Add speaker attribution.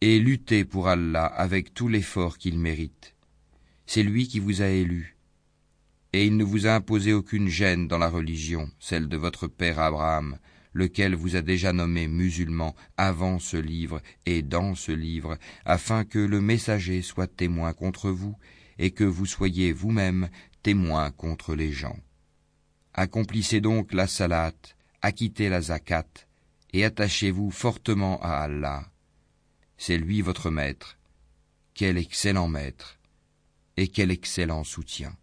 Speaker 1: et luttez pour Allah avec tout l'effort qu'il mérite. C'est lui qui vous a élu, et il ne vous a imposé aucune gêne dans la religion, celle de votre père Abraham, lequel vous a déjà nommé musulman avant ce livre et dans ce livre, afin que le messager soit témoin contre vous, et que vous soyez vous-même témoin contre les gens. Accomplissez donc la salate, acquittez la zakat, et attachez-vous fortement à Allah. C'est lui votre maître. Quel excellent maître et quel excellent soutien.